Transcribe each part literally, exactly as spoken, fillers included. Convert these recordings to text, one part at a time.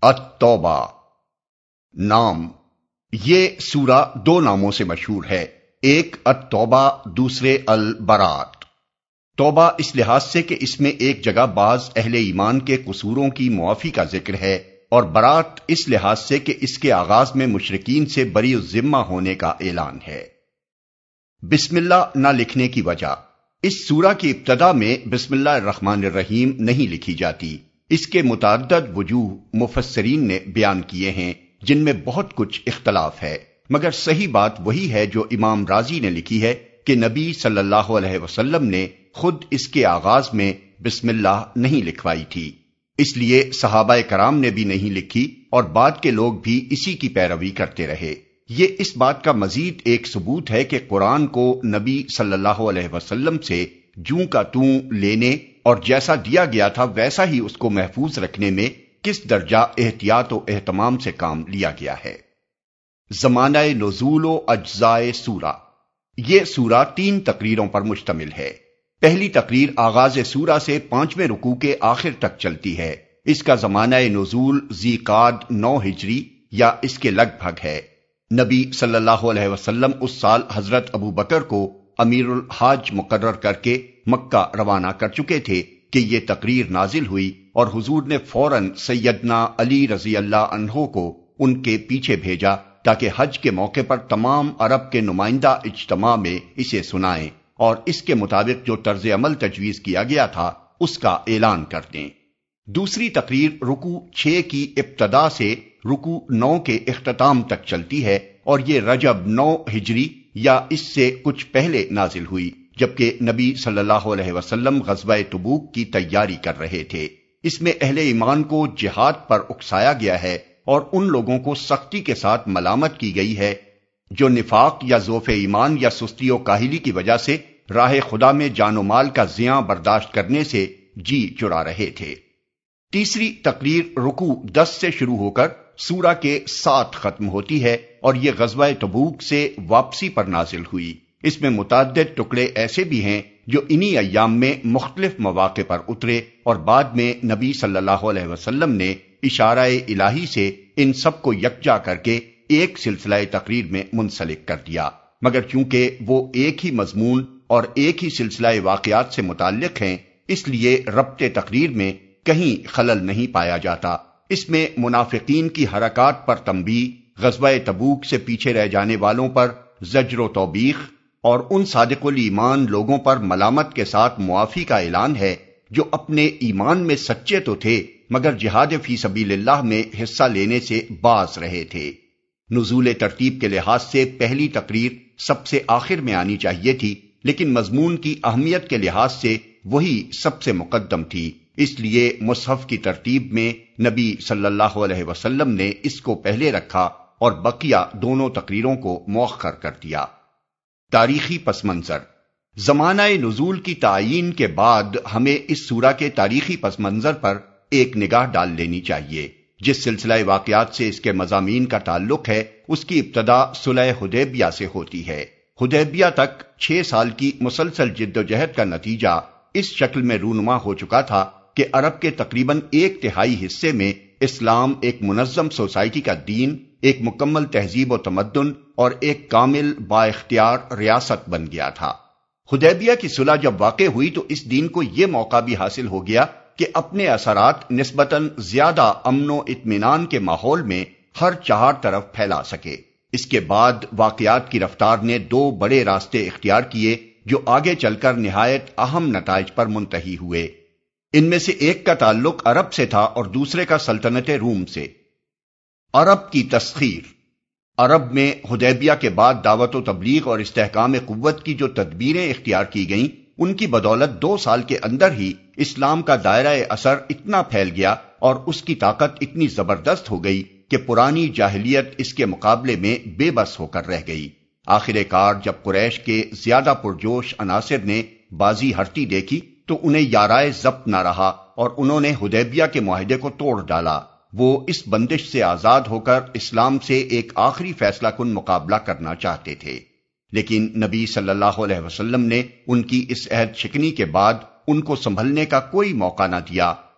التوبہ نام، یہ سورہ دو ناموں سے مشہور ہے، ایک التوبہ، دوسرے البراۃ۔ توبہ اس لحاظ سے کہ اس میں ایک جگہ بعض اہل ایمان کے قصوروں کی معافی کا ذکر ہے، اور برات اس لحاظ سے کہ اس کے آغاز میں مشرکین سے بری الذمہ ہونے کا اعلان ہے۔ بسم اللہ نہ لکھنے کی وجہ، اس سورہ کی ابتدا میں بسم اللہ الرحمن الرحیم نہیں لکھی جاتی۔ اس کے متعدد وجوہ مفسرین نے بیان کیے ہیں، جن میں بہت کچھ اختلاف ہے، مگر صحیح بات وہی ہے جو امام رازی نے لکھی ہے کہ نبی صلی اللہ علیہ وسلم نے خود اس کے آغاز میں بسم اللہ نہیں لکھوائی تھی، اس لیے صحابہ کرام نے بھی نہیں لکھی اور بعد کے لوگ بھی اسی کی پیروی کرتے رہے۔ یہ اس بات کا مزید ایک ثبوت ہے کہ قرآن کو نبی صلی اللہ علیہ وسلم سے جوں کا توں لینے اور جیسا دیا گیا تھا ویسا ہی اس کو محفوظ رکھنے میں کس درجہ احتیاط و اہتمام سے کام لیا گیا ہے۔ زمانہ نزول و اجزائے سورہ، یہ سورہ تین تقریروں پر مشتمل ہے۔ پہلی تقریر آغاز سورہ سے پانچویں رکوع کے آخر تک چلتی ہے۔ اس کا زمانہ نزول ذی قعد نو ہجری یا اس کے لگ بھگ ہے۔ نبی صلی اللہ علیہ وسلم اس سال حضرت ابو بکر کو امیر الحاج مقرر کر کے مکہ روانہ کر چکے تھے کہ یہ تقریر نازل ہوئی، اور حضور نے فوراً سیدنا علی رضی اللہ عنہ کو ان کے پیچھے بھیجا تاکہ حج کے موقع پر تمام عرب کے نمائندہ اجتماع میں اسے سنائیں اور اس کے مطابق جو طرز عمل تجویز کیا گیا تھا اس کا اعلان کر دیں۔ دوسری تقریر رکوع چھ کی ابتدا سے رکوع نو کے اختتام تک چلتی ہے، اور یہ رجب نو ہجری یا اس سے کچھ پہلے نازل ہوئی، جبکہ نبی صلی اللہ علیہ وسلم غزوہ تبوک کی تیاری کر رہے تھے۔ اس میں اہل ایمان کو جہاد پر اکسایا گیا ہے اور ان لوگوں کو سختی کے ساتھ ملامت کی گئی ہے جو نفاق یا ضعف ایمان یا سستی و کاہلی کی وجہ سے راہ خدا میں جان و مال کا زیاں برداشت کرنے سے جی چرا رہے تھے۔ تیسری تقریر رکوع دس سے شروع ہو کر سورہ کے ساتھ ختم ہوتی ہے، اور یہ غزوہ تبوک سے واپسی پر نازل ہوئی۔ اس میں متعدد ٹکڑے ایسے بھی ہیں جو انہی ایام میں مختلف مواقع پر اترے، اور بعد میں نبی صلی اللہ علیہ وسلم نے اشارہ الہی سے ان سب کو یکجا کر کے ایک سلسلہ تقریر میں منسلک کر دیا، مگر چونکہ وہ ایک ہی مضمون اور ایک ہی سلسلہ واقعات سے متعلق ہیں، اس لیے ربط تقریر میں کہیں خلل نہیں پایا جاتا۔ اس میں منافقین کی حرکات پر تنبیہ، غزوہ تبوک سے پیچھے رہ جانے والوں پر زجر و توبیخ، اور ان صادق الایمان لوگوں پر ملامت کے ساتھ معافی کا اعلان ہے جو اپنے ایمان میں سچے تو تھے مگر جہاد فی سبیل اللہ میں حصہ لینے سے باز رہے تھے۔ نزول ترتیب کے لحاظ سے پہلی تقریر سب سے آخر میں آنی چاہیے تھی، لیکن مضمون کی اہمیت کے لحاظ سے وہی سب سے مقدم تھی، اس لیے مصحف کی ترتیب میں نبی صلی اللہ علیہ وسلم نے اس کو پہلے رکھا اور بقیہ دونوں تقریروں کو مؤخر کر دیا۔ تاریخی پس منظر، زمانہ نزول کی تعیین کے بعد ہمیں اس سورہ کے تاریخی پس منظر پر ایک نگاہ ڈال لینی چاہیے۔ جس سلسلہ واقعات سے اس کے مضامین کا تعلق ہے اس کی ابتدا صلح حدیبیہ سے ہوتی ہے۔ حدیبیہ تک چھ سال کی مسلسل جد و جہد کا نتیجہ اس شکل میں رونما ہو چکا تھا کہ عرب کے تقریباً ایک تہائی حصے میں اسلام ایک منظم سوسائٹی کا دین، ایک مکمل تہذیب و تمدن اور ایک کامل با اختیار ریاست بن گیا تھا۔ حدیبیہ کی صلح جب واقع ہوئی تو اس دین کو یہ موقع بھی حاصل ہو گیا کہ اپنے اثرات نسبتاً زیادہ امن و اطمینان کے ماحول میں ہر چہار طرف پھیلا سکے۔ اس کے بعد واقعات کی رفتار نے دو بڑے راستے اختیار کیے جو آگے چل کر نہایت اہم نتائج پر منتہی ہوئے۔ ان میں سے ایک کا تعلق عرب سے تھا اور دوسرے کا سلطنت روم سے۔ عرب کی تسخیر، عرب میں حدیبیہ کے بعد دعوت و تبلیغ اور استحکام قوت کی جو تدبیریں اختیار کی گئیں ان کی بدولت دو سال کے اندر ہی اسلام کا دائرہ اثر اتنا پھیل گیا اور اس کی طاقت اتنی زبردست ہو گئی کہ پرانی جاہلیت اس کے مقابلے میں بے بس ہو کر رہ گئی۔ آخر کار جب قریش کے زیادہ پرجوش عناصر نے بازی ہرتی دیکھی تو انہیں یارائے ضبط نہ رہا اور انہوں نے حدیبیہ کے معاہدے کو توڑ ڈالا۔ وہ اس بندش سے آزاد ہو کر اسلام سے ایک آخری فیصلہ کن مقابلہ کرنا چاہتے تھے، لیکن نبی صلی اللہ علیہ وسلم نے ان کی اس عہد شکنی کے بعد ان کو سنبھلنے کا کوئی موقع نہ دیا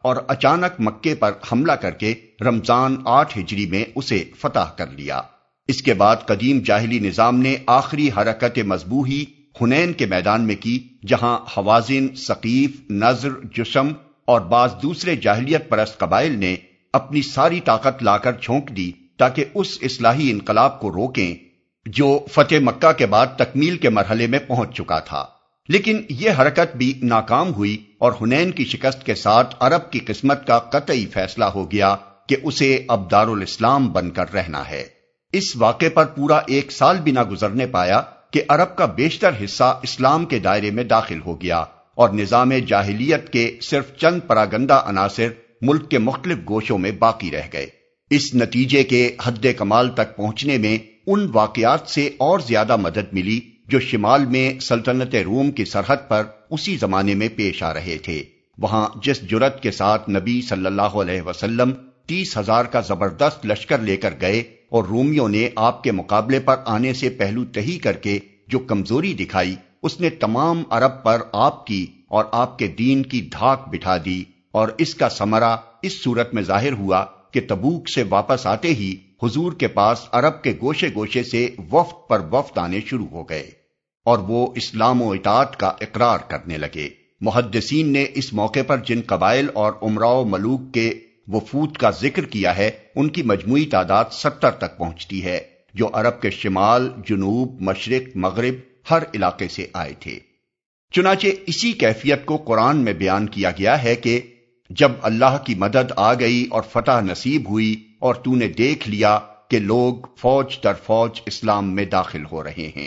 اور اچانک مکے پر حملہ کر کے رمضان آٹھ ہجری میں اسے فتح کر لیا۔ اس کے بعد قدیم جاہلی نظام نے آخری حرکت مذبوحی حنین کے میدان میں کی، جہاں حوازن، ثقیف، نضر، جشم اور بعض دوسرے جاہلیت پرست قبائل نے اپنی ساری طاقت لا کر جھونک دی تاکہ اس اصلاحی انقلاب کو روکیں جو فتح مکہ کے بعد تکمیل کے مرحلے میں پہنچ چکا تھا۔ لیکن یہ حرکت بھی ناکام ہوئی اور حنین کی شکست کے ساتھ عرب کی قسمت کا قطعی فیصلہ ہو گیا کہ اسے اب دارالاسلام بن کر رہنا ہے۔ اس واقعے پر پورا ایک سال بھی نہ گزرنے پایا کہ عرب کا بیشتر حصہ اسلام کے دائرے میں داخل ہو گیا اور نظام جاہلیت کے صرف چند پراگندہ عناصر ملک کے مختلف گوشوں میں باقی رہ گئے۔ اس نتیجے کے حد کمال تک پہنچنے میں ان واقعات سے اور زیادہ مدد ملی جو شمال میں سلطنت روم کی سرحد پر اسی زمانے میں پیش آ رہے تھے۔ وہاں جس جرأت کے ساتھ نبی صلی اللہ علیہ وسلم تیس ہزار کا زبردست لشکر لے کر گئے اور رومیوں نے آپ کے مقابلے پر آنے سے پہلو تہی کر کے جو کمزوری دکھائی، اس نے تمام عرب پر آپ کی اور آپ کے دین کی دھاک بٹھا دی، اور اس کا ثمرہ اس صورت میں ظاہر ہوا کہ تبوک سے واپس آتے ہی حضور کے پاس عرب کے گوشے گوشے سے وفد پر وفد آنے شروع ہو گئے اور وہ اسلام و اطاعت کا اقرار کرنے لگے۔ محدثین نے اس موقع پر جن قبائل اور امراء و ملوک کے وفود کا ذکر کیا ہے ان کی مجموعی تعداد ستر تک پہنچتی ہے، جو عرب کے شمال، جنوب، مشرق، مغرب ہر علاقے سے آئے تھے۔ چنانچہ اسی کیفیت کو قرآن میں بیان کیا گیا ہے کہ جب اللہ کی مدد آ گئی اور فتح نصیب ہوئی اور تو نے دیکھ لیا کہ لوگ فوج در فوج اسلام میں داخل ہو رہے ہیں۔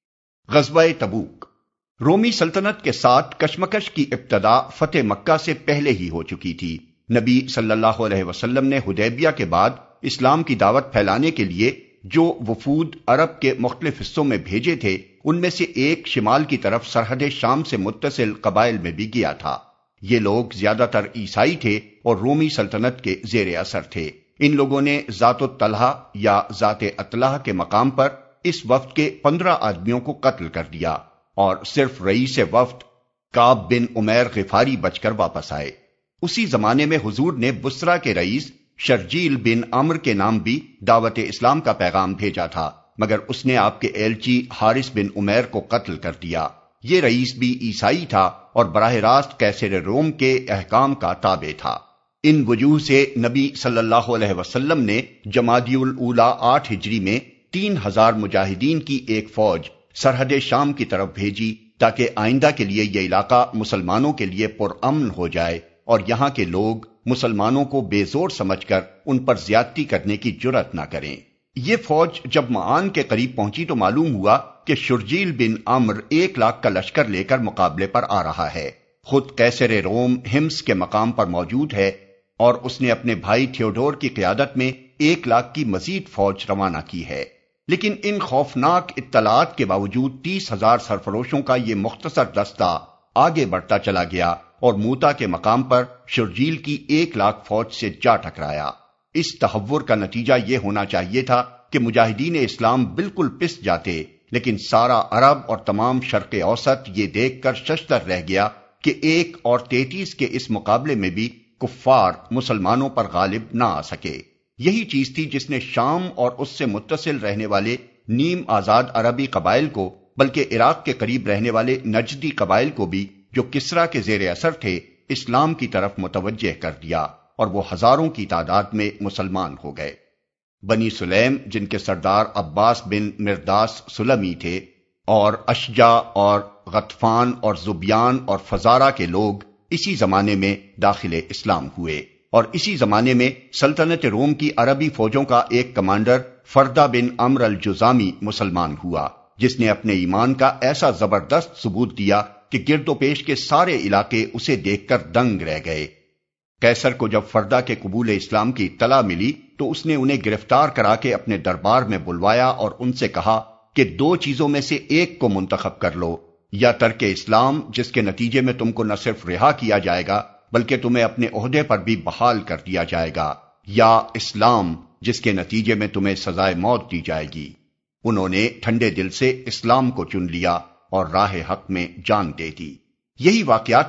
غزوہ تبوک۔ رومی سلطنت کے ساتھ کشمکش کی ابتدا فتح مکہ سے پہلے ہی ہو چکی تھی۔ نبی صلی اللہ علیہ وسلم نے حدیبیہ کے بعد اسلام کی دعوت پھیلانے کے لیے جو وفود عرب کے مختلف حصوں میں بھیجے تھے ان میں سے ایک شمال کی طرف سرحد شام سے متصل قبائل میں بھی گیا تھا۔ یہ لوگ زیادہ تر عیسائی تھے اور رومی سلطنت کے زیر اثر تھے۔ ان لوگوں نے ذات الطلحہ یا ذات اطلح کے مقام پر اس وفد کے پندرہ آدمیوں کو قتل کر دیا اور صرف رئیس وفد کعب بن عمیر غفاری بچ کر واپس آئے۔ اسی زمانے میں حضور نے بصرہ کے رئیس شرجیل بن عمر کے نام بھی دعوت اسلام کا پیغام بھیجا تھا، مگر اس نے آپ کے ایلچی حارث بن عمیر کو قتل کر دیا۔ یہ رئیس بھی عیسائی تھا اور براہ راست قیصر روم کے احکام کا تابع تھا۔ ان وجوہ سے نبی صلی اللہ علیہ وسلم نے جمادی الاولیٰ آٹھ ہجری میں تین ہزار مجاہدین کی ایک فوج سرحد شام کی طرف بھیجی تاکہ آئندہ کے لیے یہ علاقہ مسلمانوں کے لیے پرامن ہو جائے اور یہاں کے لوگ مسلمانوں کو بے زور سمجھ کر ان پر زیادتی کرنے کی جرأت نہ کریں۔ یہ فوج جب معان کے قریب پہنچی تو معلوم ہوا کہ شرجیل بن عمر ایک لاکھ کا لشکر لے کر مقابلے پر آ رہا ہے۔ خود قیصر روم ہمس کے مقام پر موجود ہے اور اس نے اپنے بھائی تھیوڈور کی قیادت میں ایک لاکھ کی مزید فوج روانہ کی ہے۔ لیکن ان خوفناک اطلاعات کے باوجود تیس ہزار سرفروشوں کا یہ مختصر دستہ آگے بڑھتا چلا گیا اور موتا کے مقام پر شرجیل کی ایک لاکھ فوج سے جا ٹکرایا۔ اس تحور کا نتیجہ یہ ہونا چاہیے تھا کہ مجاہدین اسلام بالکل پس جاتے، لیکن سارا عرب اور تمام شرق اوسط یہ دیکھ کر ششدر رہ گیا کہ ایک اور تینتیس کے اس مقابلے میں بھی کفار مسلمانوں پر غالب نہ آ سکے۔ یہی چیز تھی جس نے شام اور اس سے متصل رہنے والے نیم آزاد عربی قبائل کو، بلکہ عراق کے قریب رہنے والے نجدی قبائل کو بھی جو کسریٰ کے زیر اثر تھے اسلام کی طرف متوجہ کر دیا، اور وہ ہزاروں کی تعداد میں مسلمان ہو گئے۔ بنی سلیم جن کے سردار عباس بن مرداس سلمی تھے، اور اشجع اور غطفان اور زبیان اور فزارہ کے لوگ اسی زمانے میں داخل اسلام ہوئے، اور اسی زمانے میں سلطنت روم کی عربی فوجوں کا ایک کمانڈر فردہ بن عمرو الجزامی مسلمان ہوا، جس نے اپنے ایمان کا ایسا زبردست ثبوت دیا کہ گرد و پیش کے سارے علاقے اسے دیکھ کر دنگ رہ گئے۔ قیصر کو جب فردہ کے قبول اسلام کی اطلاع ملی تو اس نے انہیں گرفتار کرا کے اپنے دربار میں بلوایا اور ان سے کہا کہ دو چیزوں میں سے ایک کو منتخب کر لو، یا ترک اسلام جس کے نتیجے میں تم کو نہ صرف رہا کیا جائے گا بلکہ تمہیں اپنے عہدے پر بھی بحال کر دیا جائے گا، یا اسلام جس کے نتیجے میں تمہیں سزائے موت دی جائے گی۔ انہوں نے ٹھنڈے دل سے اسلام کو چن لیا اور راہ حق میں جان دے دی۔ یہی واقعات تھے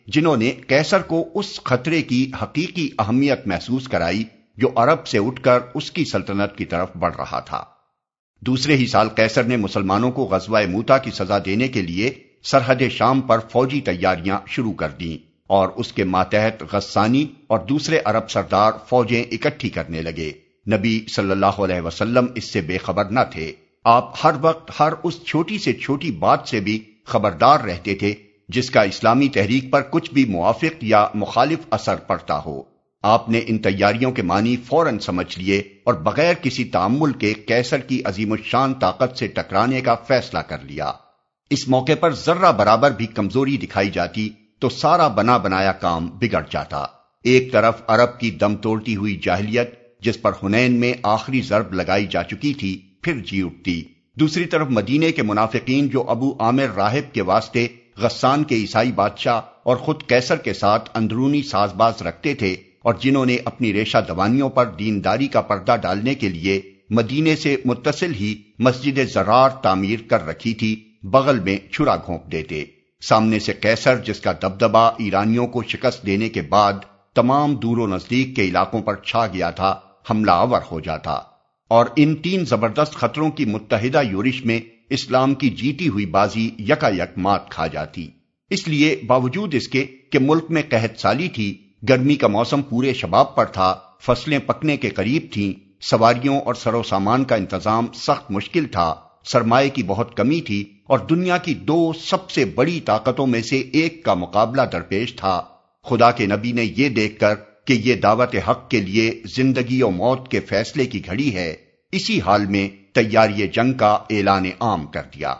جنہوں نے قیصر کو اس خطرے کی حقیقی اہمیت محسوس کرائی جو عرب سے اٹھ کر اس کی سلطنت کی طرف بڑھ رہا تھا۔ دوسرے ہی سال قیصر نے مسلمانوں کو غزوہ موتا کی سزا دینے کے لیے سرحد شام پر فوجی تیاریاں شروع کر دیں اور اس کے ماتحت غسانی اور دوسرے عرب سردار فوجیں اکٹھی کرنے لگے۔ نبی صلی اللہ علیہ وسلم اس سے بے خبر نہ تھے۔ آپ ہر وقت ہر اس چھوٹی سے چھوٹی بات سے بھی خبردار رہتے تھے جس کا اسلامی تحریک پر کچھ بھی موافق یا مخالف اثر پڑتا ہو۔ آپ نے ان تیاریوں کے معنی فوراً سمجھ لیے اور بغیر کسی تأمل کے قیصر کی عظیم الشان طاقت سے ٹکرانے کا فیصلہ کر لیا۔ اس موقع پر ذرہ برابر بھی کمزوری دکھائی جاتی تو سارا بنا بنایا کام بگڑ جاتا۔ ایک طرف عرب کی دم توڑتی ہوئی جاہلیت جس پر حنین میں آخری ضرب لگائی جا چکی تھی پھر جی اٹھتی، دوسری طرف مدینے کے منافقین جو ابو عامر راہب کے واسطے غسان کے عیسائی بادشاہ اور خود قیصر کے ساتھ اندرونی ساز باز رکھتے تھے اور جنہوں نے اپنی ریشہ دوانیوں پر دینداری کا پردہ ڈالنے کے لیے مدینے سے متصل ہی مسجد زرار تعمیر کر رکھی تھی، بغل میں چھرا گھونپ دیتے۔ سامنے سے قیصر جس کا دبدبہ ایرانیوں کو شکست دینے کے بعد تمام دور و نزدیک کے علاقوں پر چھا گیا تھا، حملہ آور ہو جاتا اور ان تین زبردست خطروں کی متحدہ یورش میں اسلام کی جیتی ہوئی بازی یکا یک مات کھا جاتی۔ اس لیے باوجود اس کے کہ ملک میں قحط سالی تھی، گرمی کا موسم پورے شباب پر تھا، فصلیں پکنے کے قریب تھیں، سواریوں اور سر و سامان کا انتظام سخت مشکل تھا، سرمایہ کی بہت کمی تھی اور دنیا کی دو سب سے بڑی طاقتوں میں سے ایک کا مقابلہ درپیش تھا، خدا کے نبی نے یہ دیکھ کر کہ یہ دعوت حق کے لیے زندگی و موت کے فیصلے کی گھڑی ہے، اسی حال میں تیاری جنگ کا اعلان عام کر دیا۔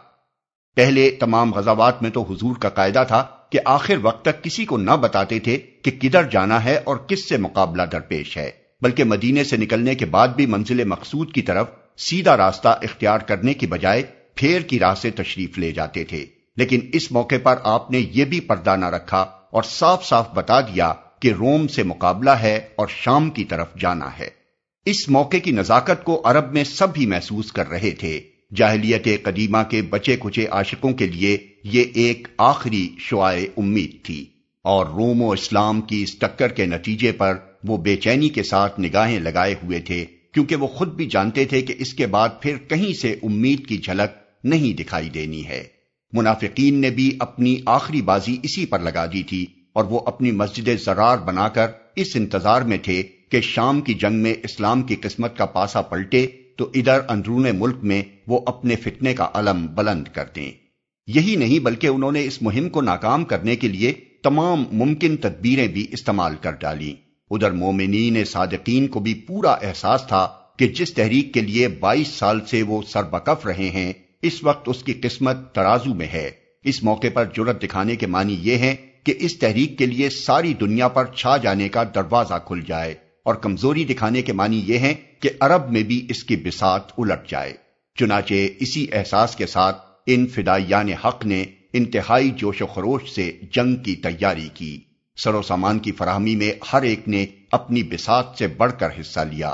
پہلے تمام غزوات میں تو حضور کا قاعدہ تھا کہ آخر وقت تک کسی کو نہ بتاتے تھے کہ کدھر جانا ہے اور کس سے مقابلہ درپیش ہے، بلکہ مدینے سے نکلنے کے بعد بھی منزل مقصود کی طرف سیدھا راستہ اختیار کرنے کی بجائے پھیر کی راہ سے تشریف لے جاتے تھے۔ لیکن اس موقع پر آپ نے یہ بھی پردہ نہ رکھا اور صاف صاف بتا دیا کہ روم سے مقابلہ ہے اور شام کی طرف جانا ہے۔ اس موقع کی نزاکت کو عرب میں سب ہی محسوس کر رہے تھے۔ جاہلیت قدیمہ کے بچے کچے عاشقوں کے لیے یہ ایک آخری شعاع امید تھی اور روم و اسلام کی اس ٹکر کے نتیجے پر وہ بے چینی کے ساتھ نگاہیں لگائے ہوئے تھے، کیونکہ وہ خود بھی جانتے تھے کہ اس کے بعد پھر کہیں سے امید کی جھلک نہیں دکھائی دینی ہے۔ منافقین نے بھی اپنی آخری بازی اسی پر لگا دی تھی اور وہ اپنی مسجد زرار بنا کر اس انتظار میں تھے کہ شام کی جنگ میں اسلام کی قسمت کا پاسا پلٹے تو ادھر اندرون ملک میں وہ اپنے فتنے کا علم بلند کر دیں۔ یہی نہیں بلکہ انہوں نے اس مہم کو ناکام کرنے کے لیے تمام ممکن تدبیریں بھی استعمال کر ڈالیں۔ ادھر مومنین صادقین کو بھی پورا احساس تھا کہ جس تحریک کے لیے بائیس سال سے وہ سربکف رہے ہیں اس وقت اس کی قسمت ترازو میں ہے۔ اس موقع پر جرأت دکھانے کے معنی یہ ہے کہ اس تحریک کے لیے ساری دنیا پر چھا جانے کا دروازہ کھل جائے، اور کمزوری دکھانے کے معنی یہ ہے کہ عرب میں بھی اس کی بساط الٹ جائے۔ چنانچہ اسی احساس کے ساتھ ان فدائیان حق نے انتہائی جوش و خروش سے جنگ کی تیاری کی۔ سر و سامان کی فراہمی میں ہر ایک نے اپنی بساط سے بڑھ کر حصہ لیا۔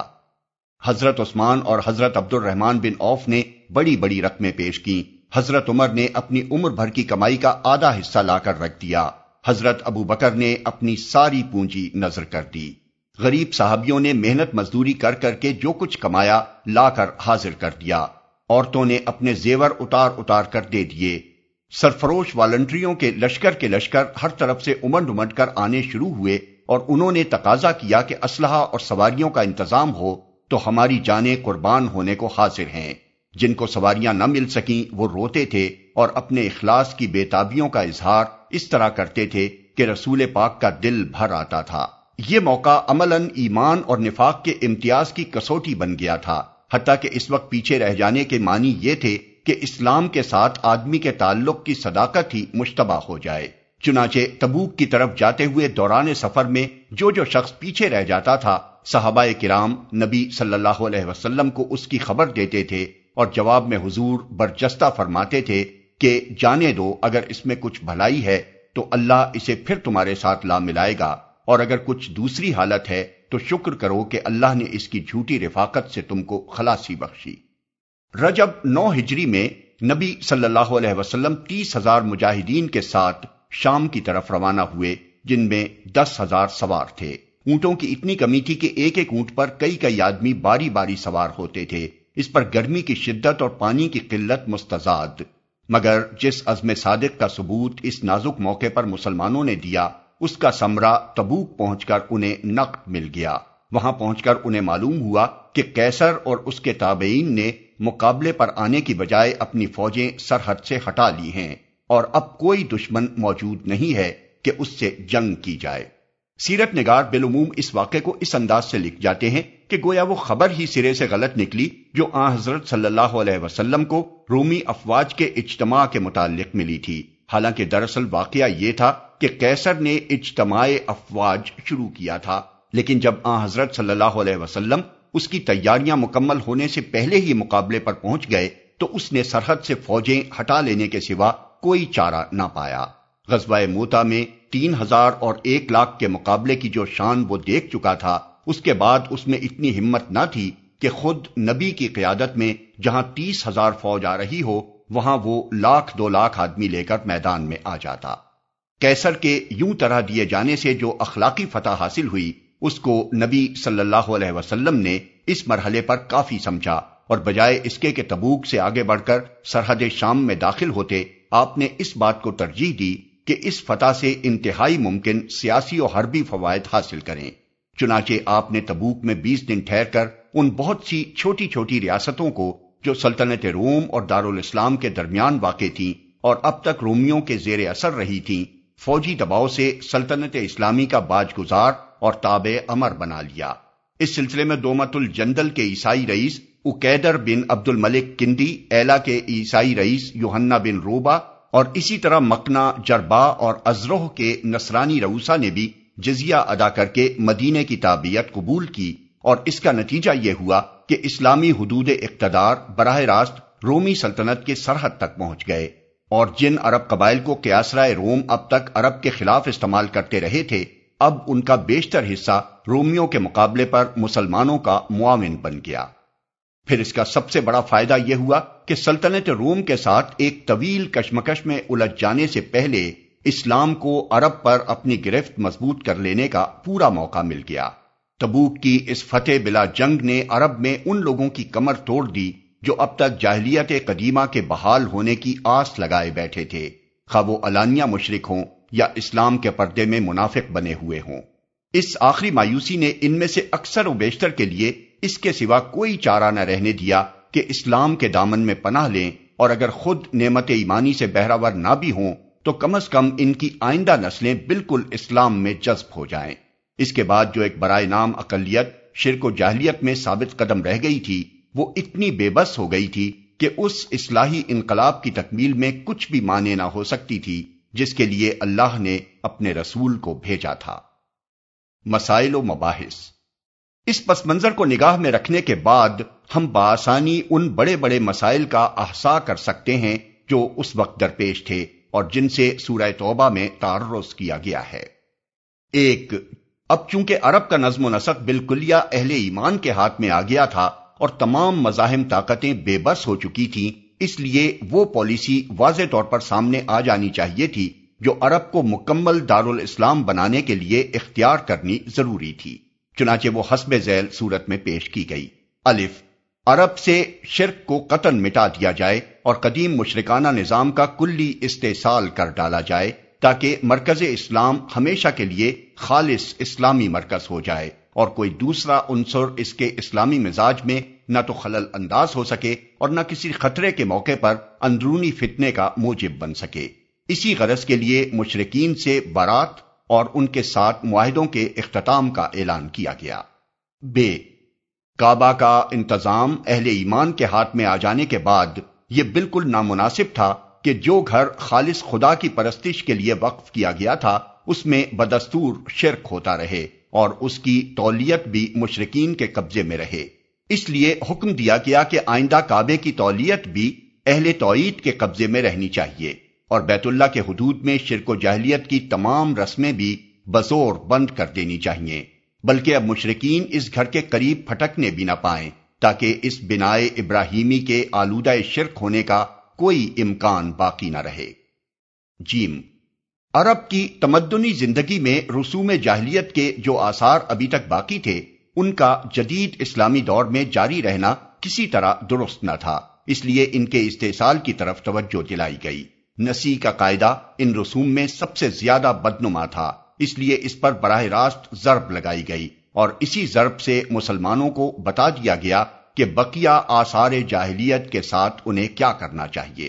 حضرت عثمان اور حضرت عبد الرحمن بن عوف نے بڑی بڑی رقمیں پیش کیں، حضرت عمر نے اپنی عمر بھر کی کمائی کا آدھا حصہ لا کر رکھ دیا، حضرت ابو بکر نے اپنی ساری پونجی نذر کر دی، غریب صحابیوں نے محنت مزدوری کر کر کے جو کچھ کمایا لا کر حاضر کر دیا، عورتوں نے اپنے زیور اتار اتار کر دے دیے، سرفروش والنٹریوں کے لشکر کے لشکر ہر طرف سے امنڈ امنڈ کر آنے شروع ہوئے اور انہوں نے تقاضا کیا کہ اسلحہ اور سواریوں کا انتظام ہو تو ہماری جانیں قربان ہونے کو حاضر ہیں۔ جن کو سواریاں نہ مل سکیں وہ روتے تھے اور اپنے اخلاص کی بے تابیوں کا اظہار اس طرح کرتے تھے کہ رسول پاک کا دل بھر آتا تھا۔ یہ موقع عملاً ایمان اور نفاق کے امتیاز کی کسوٹی بن گیا تھا، حتیٰ کہ اس وقت پیچھے رہ جانے کے معنی یہ تھے کہ اسلام کے ساتھ آدمی کے تعلق کی صداقت ہی مشتبہ ہو جائے۔ چنانچہ تبوک کی طرف جاتے ہوئے دوران سفر میں جو جو شخص پیچھے رہ جاتا تھا صحابہ کرام نبی صلی اللہ علیہ وسلم کو اس کی خبر دیتے تھے اور جواب میں حضور برجستہ فرماتے تھے کہ جانے دو، اگر اس میں کچھ بھلائی ہے تو اللہ اسے پھر تمہارے ساتھ لا ملائے گا، اور اگر کچھ دوسری حالت ہے تو شکر کرو کہ اللہ نے اس کی جھوٹی رفاقت سے تم کو خلاصی بخشی۔ رجب نو ہجری میں نبی صلی اللہ علیہ وسلم تیس ہزار مجاہدین کے ساتھ شام کی طرف روانہ ہوئے، جن میں دس ہزار سوار تھے۔ اونٹوں کی اتنی کمی تھی کہ ایک ایک اونٹ پر کئی کئی آدمی باری باری سوار ہوتے تھے۔ اس پر گرمی کی شدت اور پانی کی قلت مستزاد، مگر جس عزم صادق کا ثبوت اس نازک موقع پر مسلمانوں نے دیا، اس کا ثمرہ تبوک پہنچ کر انہیں نقد مل گیا۔ وہاں پہنچ کر انہیں معلوم ہوا کہ قیصر اور اس کے تابعین نے مقابلے پر آنے کی بجائے اپنی فوجیں سرحد سے ہٹا لی ہیں اور اب کوئی دشمن موجود نہیں ہے کہ اس سے جنگ کی جائے۔ سیرت نگار بالعموم اس واقعے کو اس انداز سے لکھ جاتے ہیں کہ گویا وہ خبر ہی سرے سے غلط نکلی جو آن حضرت صلی اللہ علیہ وسلم کو رومی افواج کے اجتماع کے متعلق ملی تھی، حالانکہ دراصل واقعہ یہ تھا کہ قیصر نے اجتماع افواج شروع کیا تھا، لیکن جب آن حضرت صلی اللہ علیہ وسلم اس کی تیاریاں مکمل ہونے سے پہلے ہی مقابلے پر پہنچ گئے تو اس نے سرحد سے فوجیں ہٹا لینے کے سوا کوئی چارہ نہ پایا۔ غزوہ موتا میں تین ہزار اور ایک لاکھ کے مقابلے کی جو شان وہ دیکھ چکا تھا، اس کے بعد اس میں اتنی ہمت نہ تھی کہ خود نبی کی قیادت میں جہاں تیس ہزار فوج آ رہی ہو، وہاں وہ لاکھ دو لاکھ آدمی لے کر میدان میں آ جاتا۔ قیصر کے یوں طرح دیے جانے سے جو اخلاقی فتح حاصل ہوئی، اس کو نبی صلی اللہ علیہ وسلم نے اس مرحلے پر کافی سمجھا، اور بجائے اس کے کہ تبوک سے آگے بڑھ کر سرحد شام میں داخل ہوتے، آپ نے اس بات کو ترجیح دی کہ اس فتح سے انتہائی ممکن سیاسی و حربی فوائد حاصل کریں۔ چنانچہ آپ نے تبوک میں بیس دن ٹھہر کر ان بہت سی چھوٹی چھوٹی ریاستوں کو جو سلطنت روم اور دارالاسلام کے درمیان واقع تھیں اور اب تک رومیوں کے زیر اثر رہی تھیں، فوجی دباؤ سے سلطنت اسلامی کا باج گزار اور تابع امر بنا لیا۔ اس سلسلے میں دومت الجندل کے عیسائی رئیس اکیدر بن عبد الملک کندی، ایلا کے عیسائی رئیس یوحنا بن روبا اور اسی طرح مکنا، جربا اور ازروہ کے نصرانی رؤسا نے بھی جزیہ ادا کر کے مدینے کی تابعیت قبول کی، اور اس کا نتیجہ یہ ہوا کہ اسلامی حدود اقتدار براہ راست رومی سلطنت کے سرحد تک پہنچ گئے، اور جن عرب قبائل کو قیاصرۂ روم اب تک عرب کے خلاف استعمال کرتے رہے تھے، اب ان کا بیشتر حصہ رومیوں کے مقابلے پر مسلمانوں کا معاون بن گیا۔ پھر اس کا سب سے بڑا فائدہ یہ ہوا کہ سلطنت روم کے ساتھ ایک طویل کشمکش میں الجھ جانے سے پہلے اسلام کو عرب پر اپنی گرفت مضبوط کر لینے کا پورا موقع مل گیا۔ تبوک کی اس فتح بلا جنگ نے عرب میں ان لوگوں کی کمر توڑ دی جو اب تک جاہلیت قدیمہ کے بحال ہونے کی آس لگائے بیٹھے تھے، خواہ وہ علانیہ مشرک ہوں یا اسلام کے پردے میں منافق بنے ہوئے ہوں۔ اس آخری مایوسی نے ان میں سے اکثر و بیشتر کے لیے اس کے سوا کوئی چارہ نہ رہنے دیا کہ اسلام کے دامن میں پناہ لیں، اور اگر خود نعمت ایمانی سے بہرہور نہ بھی ہوں تو کم از کم ان کی آئندہ نسلیں بالکل اسلام میں جذب ہو جائیں۔ اس کے بعد جو ایک برائے نام اقلیت شرک و جاہلیت میں ثابت قدم رہ گئی تھی، وہ اتنی بے بس ہو گئی تھی کہ اس اصلاحی انقلاب کی تکمیل میں کچھ بھی مانے نہ ہو سکتی تھی جس کے لیے اللہ نے اپنے رسول کو بھیجا تھا۔ مسائل و مباحث۔ اس پس منظر کو نگاہ میں رکھنے کے بعد ہم بآسانی ان بڑے بڑے مسائل کا احصاء کر سکتے ہیں جو اس وقت درپیش تھے اور جن سے سورہ توبہ میں تعرض کیا گیا ہے۔ ایک، اب چونکہ عرب کا نظم و نسق بالکلیہ اہل ایمان کے ہاتھ میں آ گیا تھا اور تمام مزاحم طاقتیں بے بس ہو چکی تھیں، اس لیے وہ پالیسی واضح طور پر سامنے آ جانی چاہیے تھی جو عرب کو مکمل دارالاسلام بنانے کے لیے اختیار کرنی ضروری تھی، چنانچہ وہ حسب ذیل صورت میں پیش کی گئی۔ الف، عرب سے شرک کو قطعاً مٹا دیا جائے اور قدیم مشرکانہ نظام کا کلی استحصال کر ڈالا جائے تاکہ مرکز اسلام ہمیشہ کے لیے خالص اسلامی مرکز ہو جائے اور کوئی دوسرا عنصر اس کے اسلامی مزاج میں نہ تو خلل انداز ہو سکے اور نہ کسی خطرے کے موقع پر اندرونی فتنے کا موجب بن سکے۔ اسی غرض کے لیے مشرکین سے برات اور ان کے ساتھ معاہدوں کے اختتام کا اعلان کیا گیا۔ بے، کعبہ کا انتظام اہل ایمان کے ہاتھ میں آ جانے کے بعد یہ بالکل نامناسب تھا کہ جو گھر خالص خدا کی پرستش کے لیے وقف کیا گیا تھا اس میں بدستور شرک ہوتا رہے اور اس کی تولیت بھی مشرکین کے قبضے میں رہے۔ اس لیے حکم دیا گیا کہ آئندہ کعبے کی تولیت بھی اہل توحید کے قبضے میں رہنی چاہیے اور بیت اللہ کے حدود میں شرک و جاہلیت کی تمام رسمیں بھی بزور بند کر دینی چاہیے، بلکہ اب مشرکین اس گھر کے قریب پھٹکنے بھی نہ پائیں تاکہ اس بنائے ابراہیمی کے آلودہ شرک ہونے کا کوئی امکان باقی نہ رہے۔ جیم، عرب کی تمدنی زندگی میں رسوم جاہلیت کے جو آثار ابھی تک باقی تھے، ان کا جدید اسلامی دور میں جاری رہنا کسی طرح درست نہ تھا، اس لیے ان کے استحصال کی طرف توجہ دلائی گئی۔ نسی کا قاعدہ ان رسوم میں سب سے زیادہ بدنما تھا، اس لیے اس پر براہ راست ضرب لگائی گئی، اور اسی ضرب سے مسلمانوں کو بتا دیا گیا کہ بقیہ آثار جاہلیت کے ساتھ انہیں کیا کرنا چاہیے۔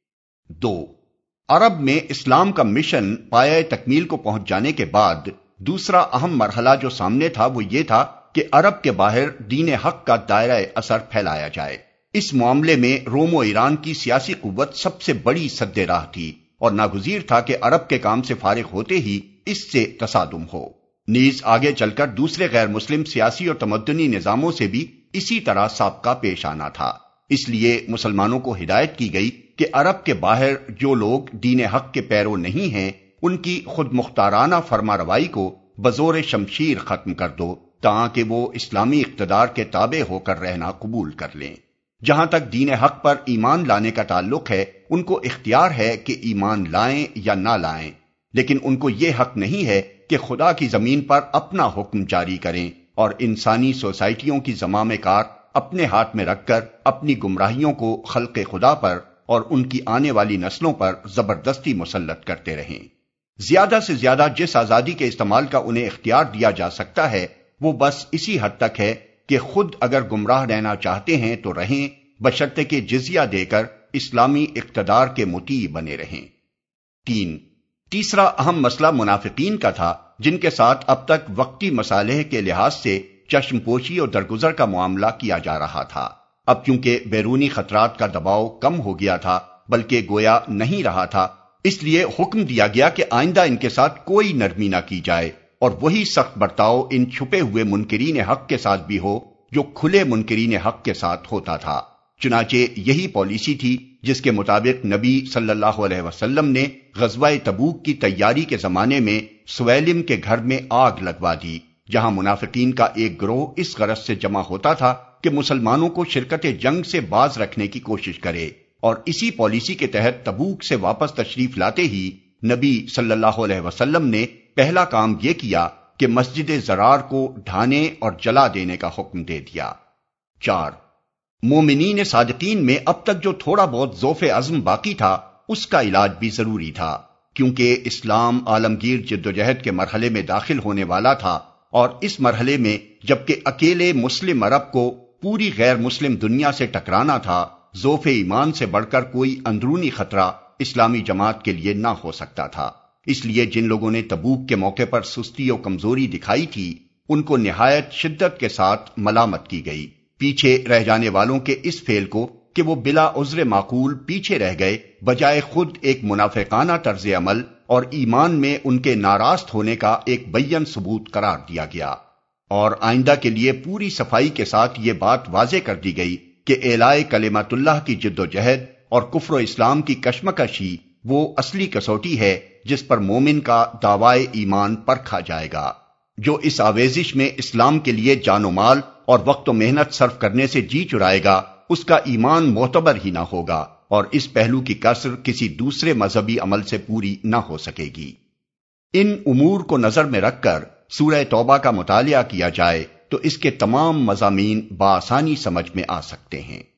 دو، عرب میں اسلام کا مشن پایہ تکمیل کو پہنچ جانے کے بعد دوسرا اہم مرحلہ جو سامنے تھا وہ یہ تھا کہ عرب کے باہر دین حق کا دائرہ اثر پھیلایا جائے۔ اس معاملے میں روم و ایران کی سیاسی قوت سب سے بڑی سد راہ تھی، اور ناگزیر تھا کہ عرب کے کام سے فارغ ہوتے ہی اس سے تصادم ہو۔ نیز آگے چل کر دوسرے غیر مسلم سیاسی اور تمدنی نظاموں سے بھی اسی طرح سابقہ پیش آنا تھا۔ اس لیے مسلمانوں کو ہدایت کی گئی کہ عرب کے باہر جو لوگ دین حق کے پیرو نہیں ہیں، ان کی خود مختارانہ فرما روائی کو بزور شمشیر ختم کر دو، تاکہ وہ اسلامی اقتدار کے تابع ہو کر رہنا قبول کر لیں۔ جہاں تک دین حق پر ایمان لانے کا تعلق ہے، ان کو اختیار ہے کہ ایمان لائیں یا نہ لائیں، لیکن ان کو یہ حق نہیں ہے کہ خدا کی زمین پر اپنا حکم جاری کریں اور انسانی سوسائٹیوں کی زمام کار اپنے ہاتھ میں رکھ کر اپنی گمراہیوں کو خلق خدا پر اور ان کی آنے والی نسلوں پر زبردستی مسلط کرتے رہیں۔ زیادہ سے زیادہ جس آزادی کے استعمال کا انہیں اختیار دیا جا سکتا ہے وہ بس اسی حد تک ہے کہ خود اگر گمراہ رہنا چاہتے ہیں تو رہیں، بشرطے کہ جزیہ دے کر اسلامی اقتدار کے مطیع بنے رہیں۔ تین، تیسرا اہم مسئلہ منافقین کا تھا، جن کے ساتھ اب تک وقتی مصالح کے لحاظ سے چشم پوشی اور درگزر کا معاملہ کیا جا رہا تھا۔ اب کیونکہ بیرونی خطرات کا دباؤ کم ہو گیا تھا بلکہ گویا نہیں رہا تھا، اس لیے حکم دیا گیا کہ آئندہ ان کے ساتھ کوئی نرمی نہ کی جائے، اور وہی سخت برتاؤ ان چھپے ہوئے منکرین حق کے ساتھ بھی ہو جو کھلے منکرین حق کے ساتھ ہوتا تھا۔ چنانچہ یہی پالیسی تھی جس کے مطابق نبی صلی اللہ علیہ وسلم نے غزوہ تبوک کی تیاری کے زمانے میں سویلم کے گھر میں آگ لگوا دی، جہاں منافقین کا ایک گروہ اس غرض سے جمع ہوتا تھا کہ مسلمانوں کو شرکت جنگ سے باز رکھنے کی کوشش کرے، اور اسی پالیسی کے تحت تبوک سے واپس تشریف لاتے ہی نبی صلی اللہ علیہ وسلم نے پہلا کام یہ کیا کہ مسجد زرار کو ڈھانے اور جلا دینے کا حکم دے دیا۔ چار، مومنین صادقین میں اب تک جو تھوڑا بہت ذوف عزم باقی تھا اس کا علاج بھی ضروری تھا، کیونکہ اسلام عالمگیر جدوجہد کے مرحلے میں داخل ہونے والا تھا، اور اس مرحلے میں جبکہ اکیلے مسلم عرب کو پوری غیر مسلم دنیا سے ٹکرانا تھا، ذوف ایمان سے بڑھ کر کوئی اندرونی خطرہ اسلامی جماعت کے لیے نہ ہو سکتا تھا۔ اس لیے جن لوگوں نے تبوک کے موقع پر سستی و کمزوری دکھائی تھی ان کو نہایت شدت کے ساتھ ملامت کی گئی۔ پیچھے رہ جانے والوں کے اس فعل کو کہ وہ بلا عذر معقول پیچھے رہ گئے، بجائے خود ایک منافقانہ طرز عمل اور ایمان میں ان کے ناراست ہونے کا ایک بیان ثبوت قرار دیا گیا، اور آئندہ کے لیے پوری صفائی کے ساتھ یہ بات واضح کر دی گئی کہ اعلاء کلمت اللہ کی جد و جہد اور کفر و اسلام کی کشمکش ہی وہ اصلی کسوٹی ہے جس پر مومن کا دعوی ایمان پرکھا جائے گا۔ جو اس آویزش میں اسلام کے لیے جان و مال اور وقت و محنت صرف کرنے سے جی چرائے گا، اس کا ایمان معتبر ہی نہ ہوگا، اور اس پہلو کی کسر کسی دوسرے مذہبی عمل سے پوری نہ ہو سکے گی۔ ان امور کو نظر میں رکھ کر سورہ توبہ کا مطالعہ کیا جائے تو اس کے تمام مضامین بآسانی سمجھ میں آ سکتے ہیں۔